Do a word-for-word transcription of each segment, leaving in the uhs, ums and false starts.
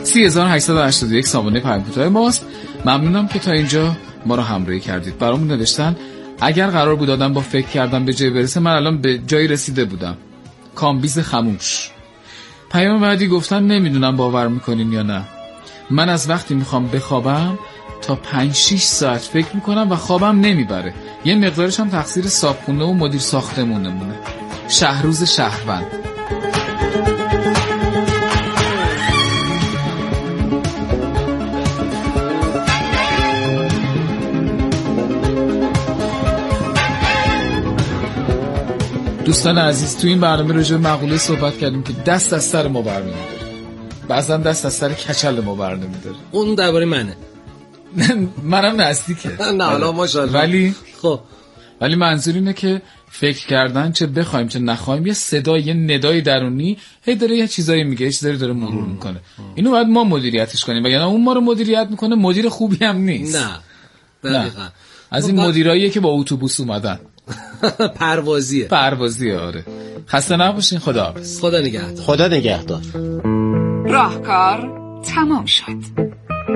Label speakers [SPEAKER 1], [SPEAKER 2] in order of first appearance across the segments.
[SPEAKER 1] سی هزار و هشتصد و هشتاد و یک سامانه پیام کوتاه ماست. ممنونم که تا اینجا ما رو همراهی کردید. برامون نوشتن اگر قرار بود آدم با فکر کردن به جای برسه، من الان به جایی رسیده بودم. کامبیز خموش. پیام بعدی گفتن نمیدونم باور میکنین یا نه، من از وقتی میخوام بخوابم تا پنج شش ساعت فکر میکنم و خوابم نمیبره. یه مقدارش هم تقصیر صاحبخونه و مدیر ساختمونمونه. شهروز شهروند. دوستان عزیز، تو این برنامه راجع به مقوله صحبت کردیم که دست از سر ما برنمی‌داره، بعضا دست از سر کچل ما برنمی‌داره.
[SPEAKER 2] اون درباره منه.
[SPEAKER 1] منم نزدیکه.
[SPEAKER 2] نه حالا ماشاءالله.
[SPEAKER 1] ولی
[SPEAKER 2] خب
[SPEAKER 1] ولی منظور اینه که فکر کردن چه بخوایم چه نخوایم یه صدای یه ندای درونی هی داره یه چیزایی میگه، یه چیزایی داره مرور میکنه. اینو باید ما مدیریتش کنیم، وگرنه اون ما رو مدیریت میکنه مدیر خوبی هم نیست.
[SPEAKER 2] نه دقیقاً.
[SPEAKER 1] از این مدیراییه که با اتوبوس اومدن.
[SPEAKER 2] پروازیه.
[SPEAKER 1] پروازیه آره. خسته نباشین. خداحافظ.
[SPEAKER 2] خدا نگهدار.
[SPEAKER 3] خدا نگهدار.
[SPEAKER 4] راهکار تمام شد.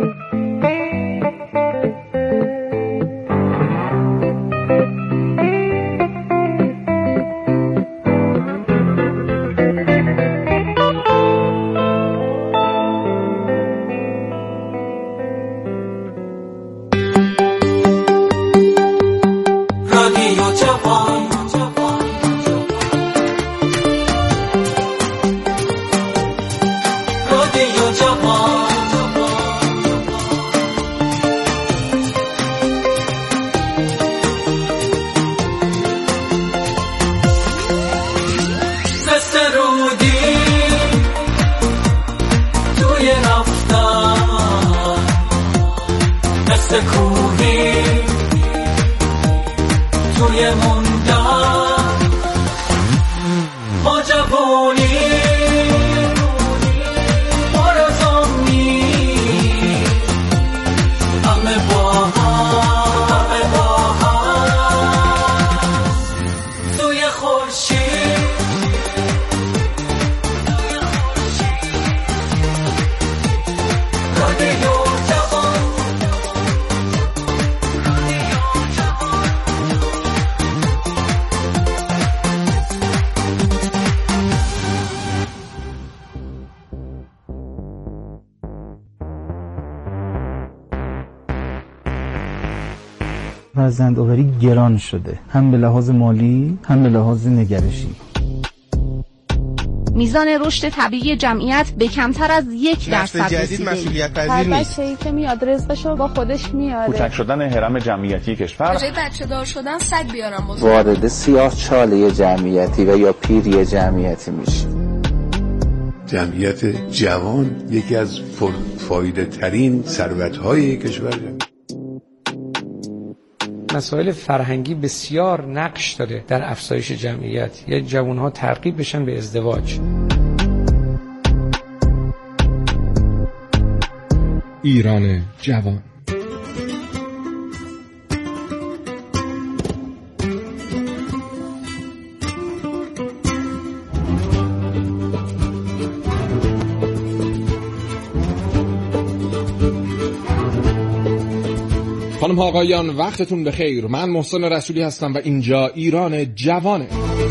[SPEAKER 5] فرزندآوری گران شده، هم به لحاظ مالی هم به لحاظ نگرشی.
[SPEAKER 6] میزان رشد طبیعی جمعیت به کمتر از یک درصد
[SPEAKER 7] رسیده. مسئولیت پذیر نیست.
[SPEAKER 8] بچه‌ای که میاد رزقشو با خودش میاره.
[SPEAKER 9] کوچک شدن هرم جمعیتی کشور.
[SPEAKER 10] به جای بچه دار شدن سگ بیارم بزرگ.
[SPEAKER 11] وارد سیاه چاله جمعیتی و یا پیری جمعیتی میشه.
[SPEAKER 12] جمعیت جوان یکی از فایده ترین ثروت‌های کشور.
[SPEAKER 13] مسائل فرهنگی بسیار نقش داره در افزایش جمعیت. یا جوانها ترغیب بشن به ازدواج.
[SPEAKER 14] ایران جوان. خانم ها آقایان وقتتون بخیر. من محسن رسولی هستم و اینجا ایران جوانه.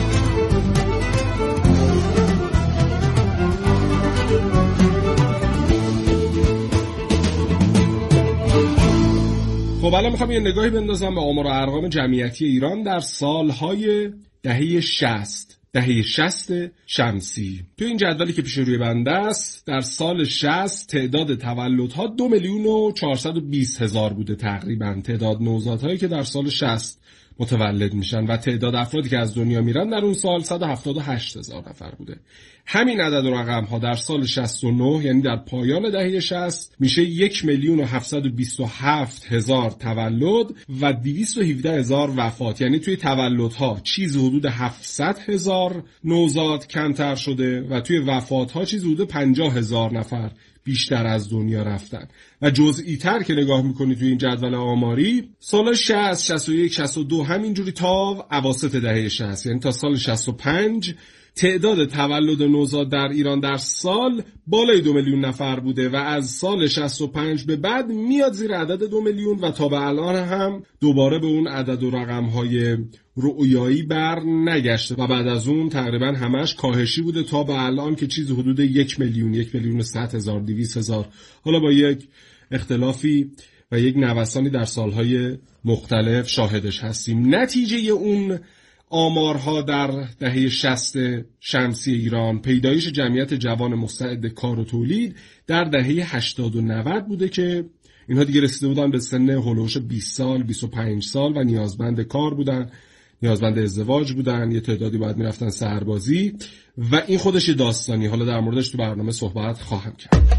[SPEAKER 14] خب الان میخوام یه نگاهی بندازم به آمار و ارقام جمعیتی ایران در سالهای دهه شصت. دهه شصت شمسی. تو این جدولی که پیش روی بنده است در سال شصت تعداد تولدها دو میلیون و چهارصد و بیست هزار بوده تقریبا. تعداد نوزادهایی که در سال شصت متولد میشن و تعداد افرادی که از دنیا میرن در اون سال صد و هفتاد و هشت هزار نفر بوده. همین عدد و رقم ها در سال شصت و نه یعنی در پایان دهه شصت میشه یک میلیون و هفتصد و بیست و هفت هزار تولد و دویست و هفده هزار وفات. یعنی توی تولدها چیز حدود هفتصد هزار نوزاد کمتر شده و توی وفات ها چیز حدود پنجاه هزار نفر بیشتر از دنیا رفتن. و جزئی تر که نگاه میکنی توی این جدول آماری، سال شصت، شصت و یک، شصت و دو همینجوری تا اواسط دهه شصت، یعنی تا سال شصت و پنج تعداد تولد نوزاد در ایران در سال بالای دو میلیون نفر بوده و از سال شصت و پنج به بعد میاد زیر عدد دو میلیون و تا به الان هم دوباره به اون عدد و رقم‌های رؤیایی بر نگشته و بعد از اون تقریبا همش کاهشی بوده تا به الان که چیز حدود یک میلیون، یک میلیون و صد هزار، دویست هزار، حالا با یک اختلافی و یک نوسانی در سالهای مختلف شاهدش هستیم. نتیجه اون آمارها در دهه شصت شمسی ایران پیدایش جمعیت جوان مستعد کار و تولید در دهه هشتاد و نود بوده که اینها دیگه رسیده بودن به سن هولوش بیست سال، بیست و پنج سال و نیازمند کار بودن، نیازمند ازدواج بودن، یه تعدادی باید میرفتن سربازی و این خودش داستانی، حالا در موردش تو برنامه صحبت خواهم کرد.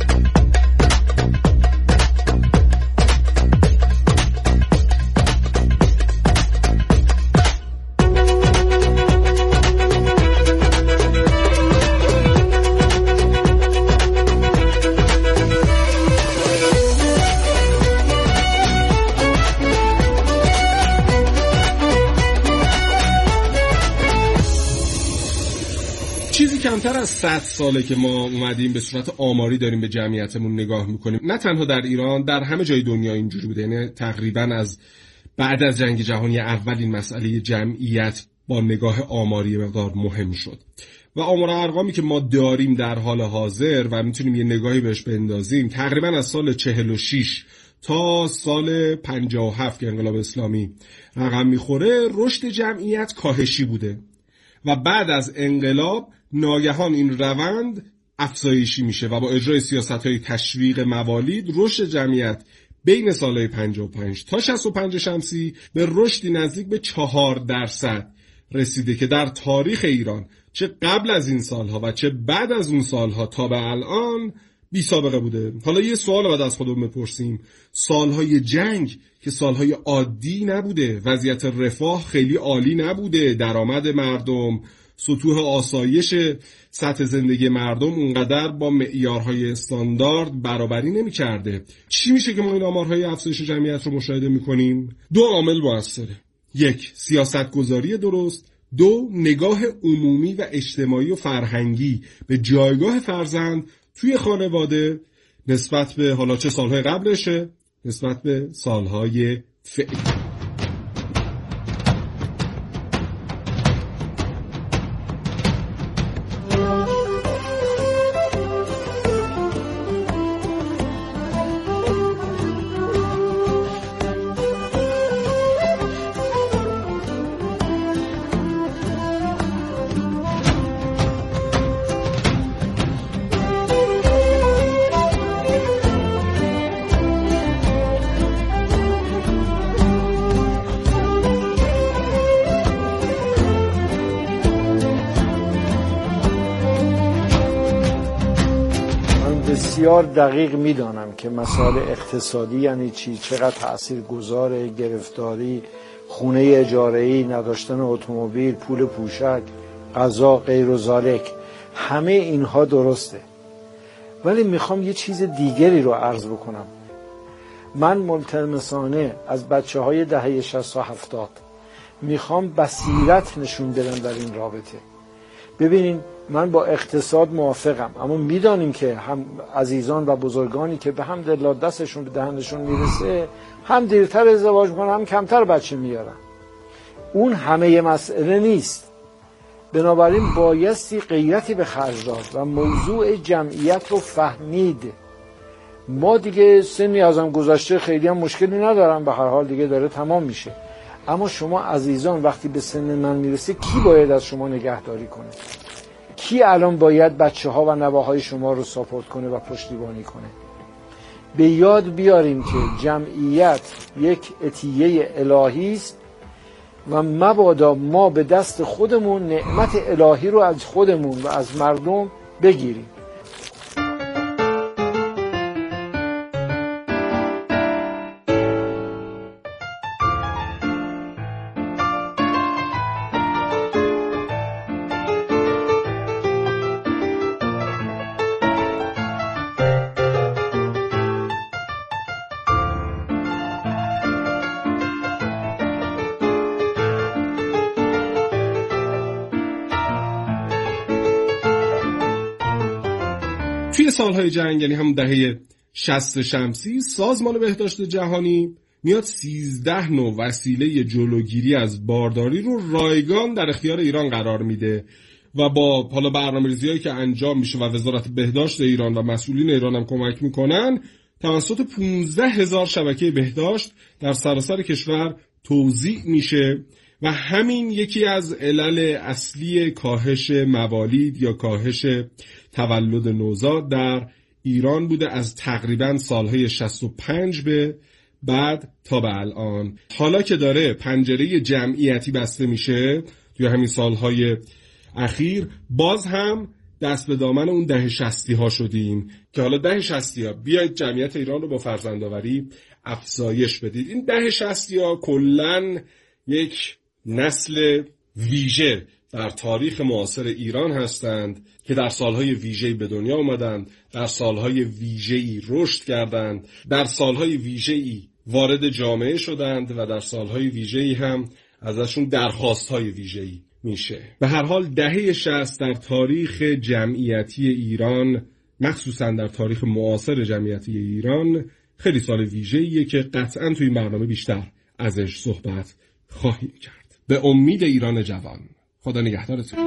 [SPEAKER 14] کمتر از صد ساله که ما اومدیم به صورت آماری داریم به جمعیتمون نگاه میکنیم. نه تنها در ایران، در همه جای دنیا اینجوری بوده. یعنی تقریبا از بعد از جنگ جهانی اول این مسئله جمعیت با نگاه آماری مقدار مهم شد و آمار ارقامی که ما داریم در حال حاضر و میتونیم یه نگاهی بهش بندازیم تقریبا از سال چهل و شش تا سال پنجاه و هفت که انقلاب اسلامی رقم میخوره رشد جمعیت کاهشی بوده و بعد از انقلاب ناگهان این روند افزایشی میشه و با اجرای سیاست‌های تشویق موالید رشد جمعیت بین سالهای پنجاه و پنج تا شصت و پنج شمسی به رشدی نزدیک به چهار درصد رسیده که در تاریخ ایران چه قبل از این سالها و چه بعد از اون سالها تا به الان بی سابقه بوده. حالا یه سوال باید از خودمون بپرسیم، سالهای جنگ که سالهای عادی نبوده، وضعیت رفاه خیلی عالی نبوده، درآمد مردم، سطوح آسایش سطح زندگی مردم اونقدر با معیارهای استاندارد برابری نمی کرده. چی میشه که ما این آمارهای افزایش جمعیت رو مشاهده میکنیم؟ دو عامل موثره. یک، سیاست گذاری درست. دو، نگاه عمومی و اجتماعی و فرهنگی به جایگاه فرزند توی خانواده نسبت به حالا چه سالهای قبلشه نسبت به سالهای فعلی.
[SPEAKER 3] بسیار دقیق میدانم که مسائل اقتصادی یعنی چی، چقدر تأثیر گذاره، گرفتاری، خونه اجاره‌ای، نداشتن اتومبیل، پول پوشک، غذا، غیر و ذالک، همه اینها درسته. ولی میخوام یه چیز دیگری رو عرض بکنم. من ملتمسانه از بچه های دهه شصت و هفتاد میخوام بصیرت نشون بدم در این رابطه. ببینین من با اقتصاد موافقم، اما میدانیم که هم عزیزان و بزرگانی که به حمدالله دستشون به دهنشون میرسه هم دیرتر ازدواج میکنن هم کمتر بچه میارن. اون همه مسئله نیست. بنابراین بایستی غیرتی به خرج داد و موضوع جمعیت رو فهمید. ما دیگه سنی ازم گذشته، خیلی هم مشکلی ندارم، به هر حال دیگه داره تمام میشه. اما شما عزیزان وقتی به سن من میرسه کی باید از شما نگهداری کنه؟ کی الان باید بچه ها و نواهای شما رو ساپورت کنه و پشتیبانی کنه؟ به یاد بیاریم که جمعیت یک عطیه الهی است و مبادا ما به دست خودمون نعمت الهی رو از خودمون و از مردم بگیریم.
[SPEAKER 14] توی سالهای جنگ، یعنی همون دهه شصت شمسی، سازمان بهداشت جهانی میاد سیزده نوع وسیله جلوگیری از بارداری رو رایگان در اختیار ایران قرار میده و با حالا برنامه‌ریزی‌هایی که انجام میشه و وزارت بهداشت ایران و مسئولین ایران هم کمک میکنن، توسط پانزده هزار شبکه بهداشت در سراسر کشور توزیع میشه و همین یکی از علل اصلی کاهش موالید یا کاهش تولد نوزاد در ایران بوده از تقریباً سالهای شصت و پنج به بعد تا به الان. حالا که داره پنجره جمعیتی بسته میشه توی همین سالهای اخیر، باز هم دست به دامن اون ده شصتی ها شدیم که حالا ده شصتی ها بیاید جمعیت ایران رو با فرزندآوری افزایش بدید. این ده شصتی ها کلن یک نسل ویژه در تاریخ معاصر ایران هستند که در سالهای ویژه‌ای به دنیا آمدند، در سالهای ویژه‌ای رشد کردند، در سالهای ویژه‌ای وارد جامعه شدند و در سالهای ویژه‌ای هم ازشون درخواست‌های ویژه‌ای میشه. به هر حال دهه شصت در تاریخ جمعیتی ایران، مخصوصا در تاریخ معاصر جمعیتی ایران، خیلی سال ویژه‌ایه که قطعاً توی این برنامه بیشتر ازش صحبت خواهیم کرد. به امید ایران جوان. خدا نگهدارتون.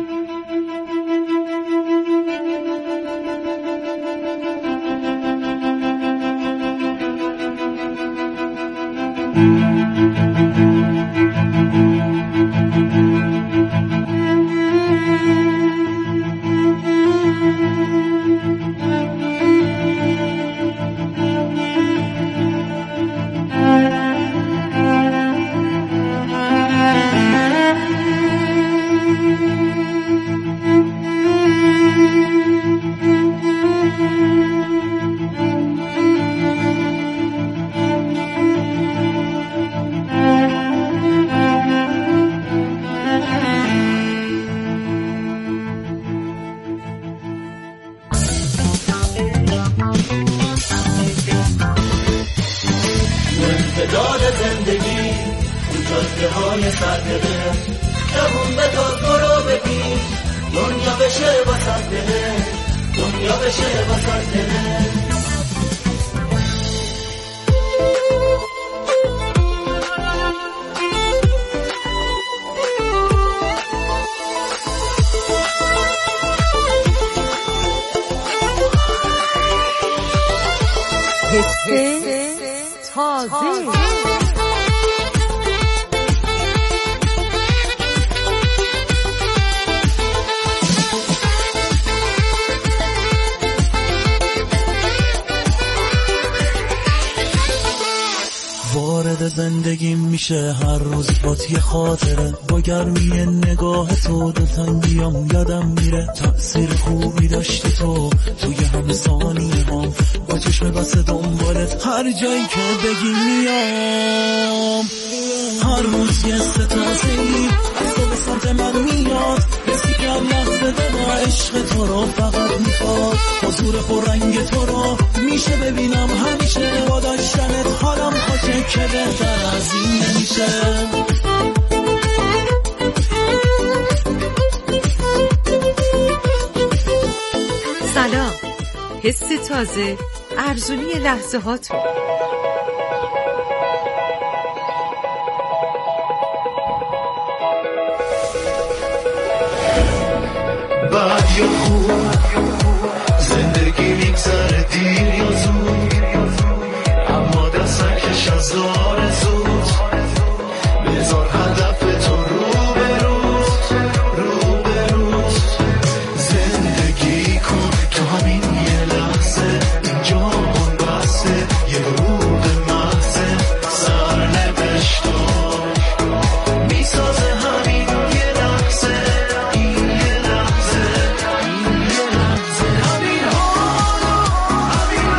[SPEAKER 15] زندگی میشه هر روز بات یه خاطره، با گرمی نگاه تو دلتنگیام یادم میره. تأثیر خوبی داشتی تو توی همه ثانیه هم، با چشم بسته دنبالت هر جایی که بگی میام. هر روز یه ستازه‌ای از تو به سمت من میاد، حسی که هر لحظه دل عشق تو رو فقط میخواد. حضور پررنگ تو رو میشه ببینم همیشه، با داشتنت حالم خوشه که بهتر از این نمیشه.
[SPEAKER 16] سلام، حس تازه، ارزونی لحظه هاتون.
[SPEAKER 15] بد یا خوب زندگی میگذره دیر یا زود، اما دست نکش از آرزوت. بذار هدف تو رو به روز رو به روز، زندگی کن تو همین یه لحظه، اینجا من بسته یه رود محضه. سرنوشت میسازه همین یه لحظه، این یه لحظه، این یه لحظه. همین حالا همین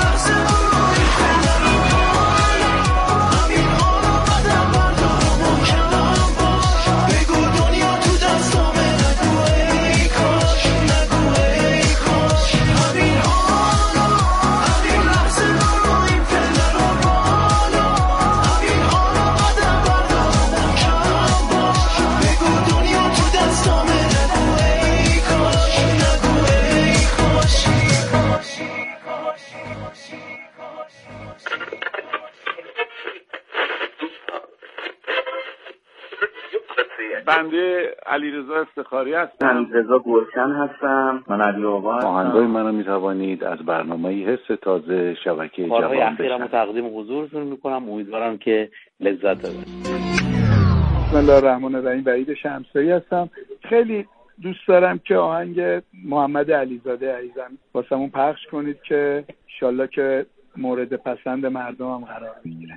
[SPEAKER 9] بنده علیرضا افتخاری هستم.
[SPEAKER 11] من رضا گلشن هستم. من علی آقا هستم.
[SPEAKER 9] آهنگای منو میتوانید از برنامه حس تازه شبکه جوان
[SPEAKER 11] بشنوید. اخیرا تقدیم حضورتون میکنم. امیدوارم که لذت ببرید.
[SPEAKER 17] بسم الله الرحمن الرحیم. وحید شمسایی هستم. خیلی دوست دارم که آهنگ محمد علیزاده عزیزم واسمون پخش کنید که انشالله که مورد پسند مردم هم قرار بگیره.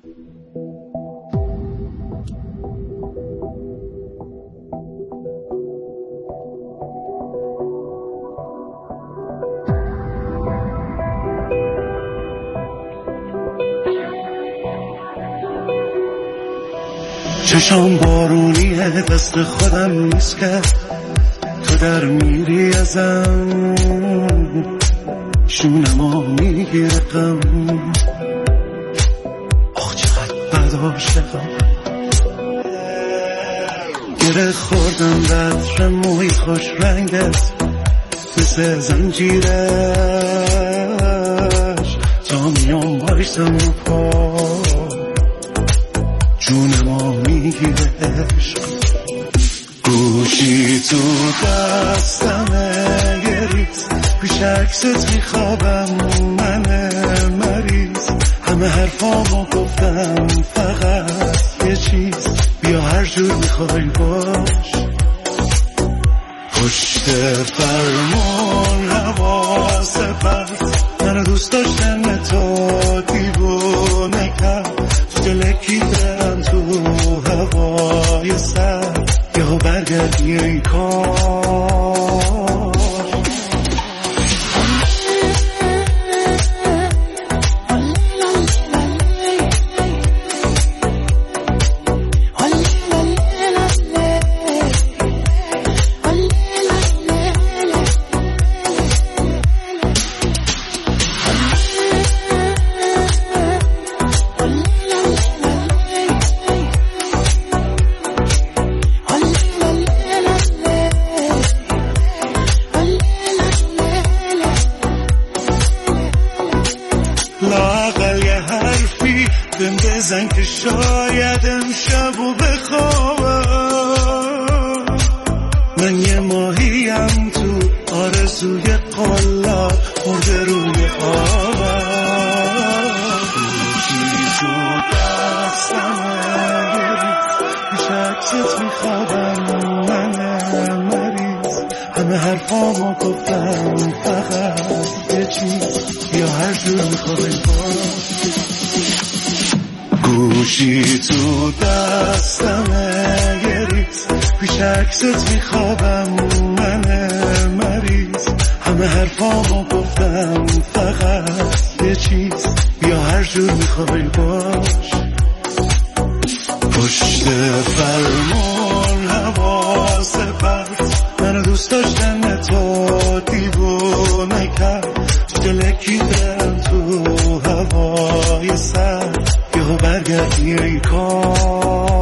[SPEAKER 15] چشام بارونیه دست خودم نیست که تو در میری ازم شونمو میگیره غم آخ چقدر برداشتم گره خوردم بطر موی خوش رنگت مثل زنجیرش تا میام بایستم رو پا جونمو میگیره عشق گوشی تو دستمه یه ریز پیش عکست میخوابم من مریض همه حرفامو گفتم فقط یه چیز بیا هر جور میخوای باش پشت فرمون حواس پرت منو دوست داشتن تو دیوونه کرد تو دلکی دارم تو هوای سر یهو برگردی این کار بزن که شاید امشبو بخوابم من یه ماهیم تو آرزوی قلاب مرده روی آبم گوشی تو دستمه پیش عکست میخوابم من مریض همه حرفامو گفتم فقط یه چیز بیا هر جور میخوابی گوشی تو دستمه یه ریز پیش عکست میخوابم من مریض همه حرفامو گفتم فقط یه چیز بیا هر جور میخوای باش پشت فرمون حواس پرت منو دوست داشتن تو دیوونه کرد تو دلکی دارم تو هوای سر یهو برگردی این کار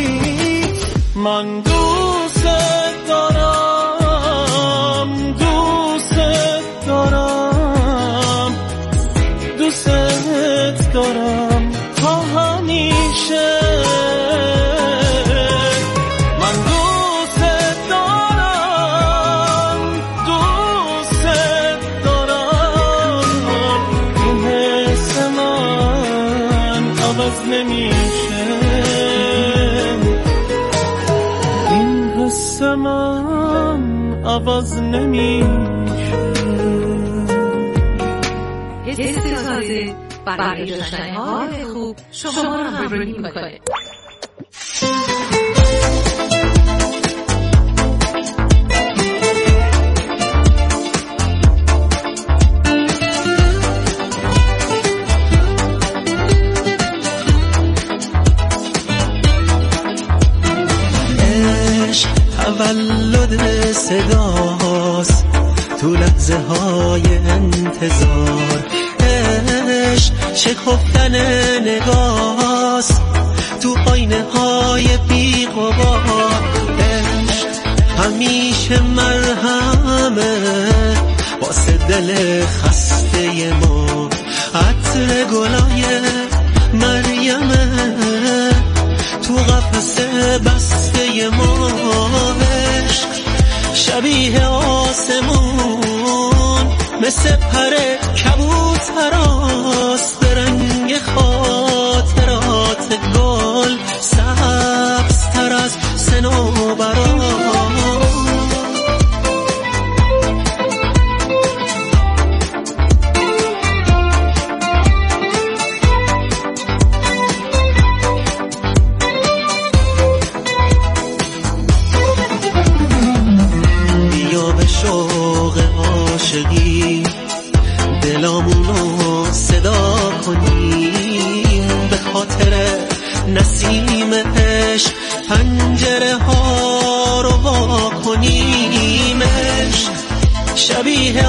[SPEAKER 15] من دوست دارم دوست نمیشه، این حس من عوض نمیشه.
[SPEAKER 16] حس تازه برای داشتن حال خوب شما را همراهی می‌کنه.
[SPEAKER 15] تولد صداست تو لحظه های انتظار، عشق شکفتن نگاست تو آینه های بی غبار، عشق همیشه مرهمه واسه دل خسته ما، عطر گلای مریمه تو قفس بسته ما، عشق شبیه آسمون مثل پر کبوتراست، به رنگ خاطرات گل سبزتر از صنوبرات. دلامونو صدا کنیم، به خاطر نسیم عشق پنجره ها رو وا کنیم، عشق شبیه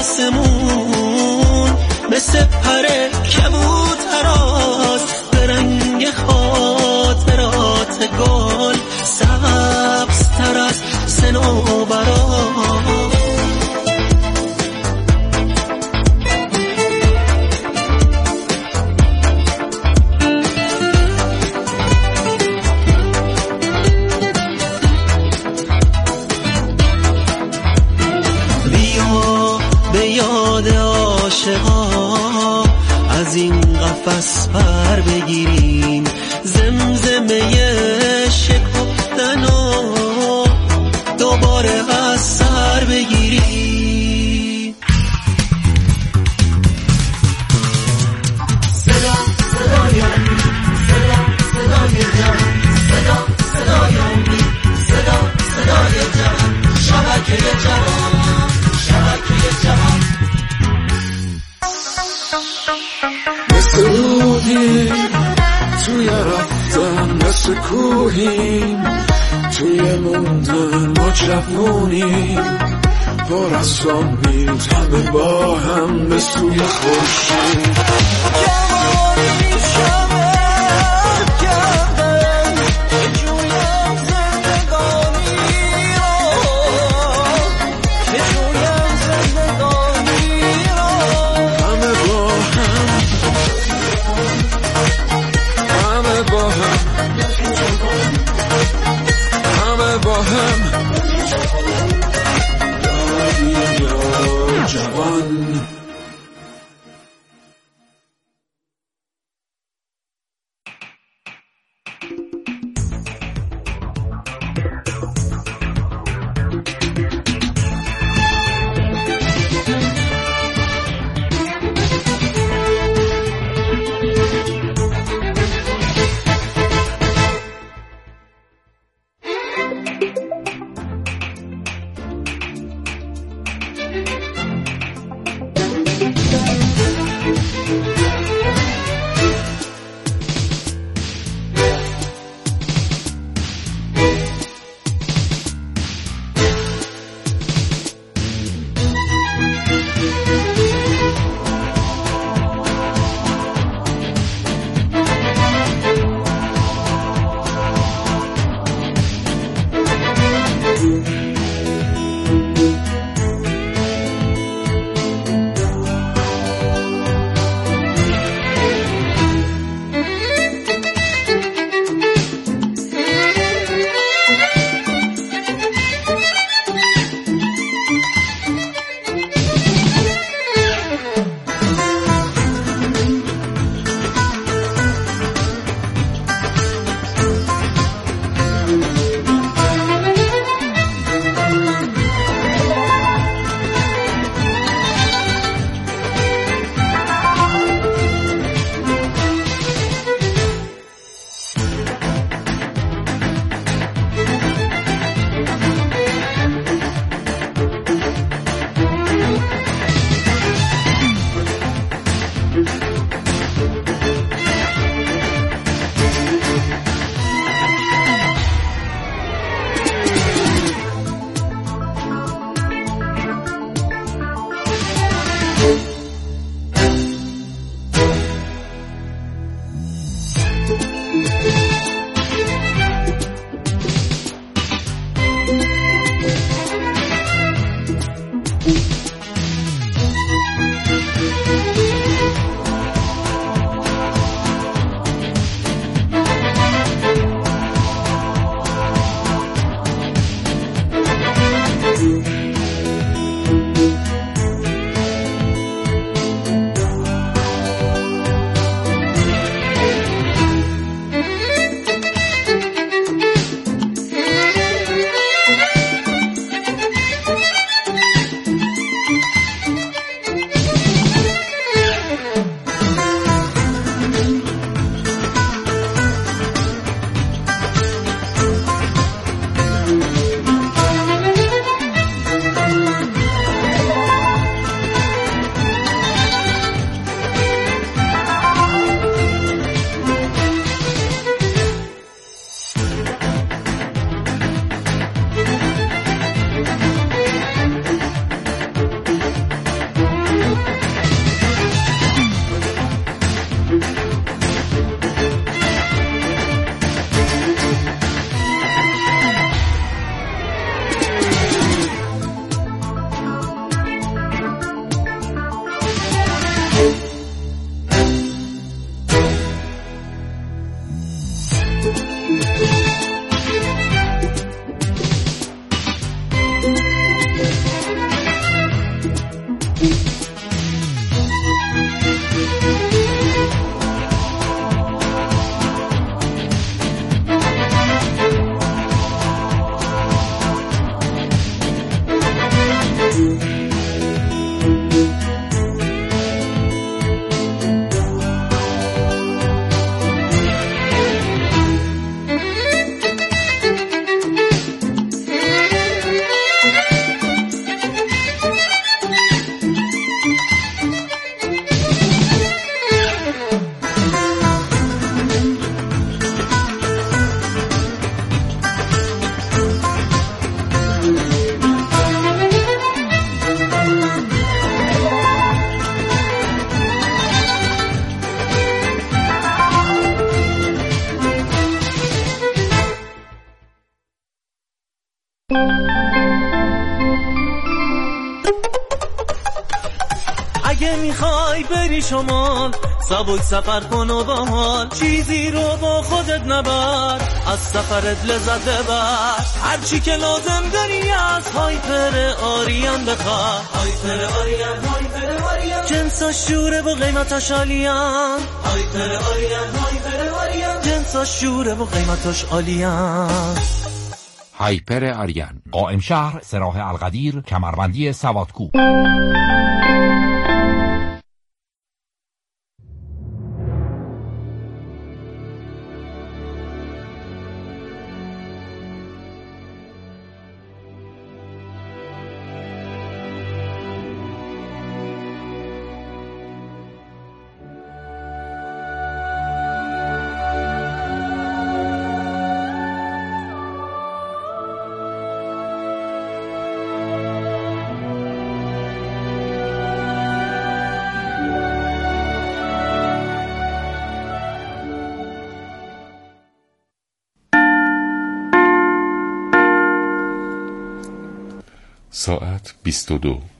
[SPEAKER 15] آسمون مثل پر کبوتراست، به رنگ خاطرات گل سبزتر از صنوبرات. از این قفس پر بگیریم، زمزمه شکفتن و دوباره از سر بگیریم. صدا صدای صدا صدای جان، صدا صدای صدا صدای جان، شبکه جوان شبکه جوان. مثل روحی توی رفتن، مثل کوهیم توی موندن، ما جوونیم پر از امید، همه با هم به سوی خورشید. اگه میخوای بری شمال سبک سفر کن و باحال، چیزی رو با خودت نبر، از سفرت لذت ببر، هرچی که لازم داری از هایپر آریان بخواه. هایپر آریان، هایپر آریان، جنساش شوره و قیمتاش عالیان. هایپر آریان، هایپر آریان، جنساش شوره و قیمتاش عالیان.
[SPEAKER 18] هایپر آریان، قائم شهر، سراح القدیر، کمربندی سوادکوه.
[SPEAKER 19] ساعت بیست و دو.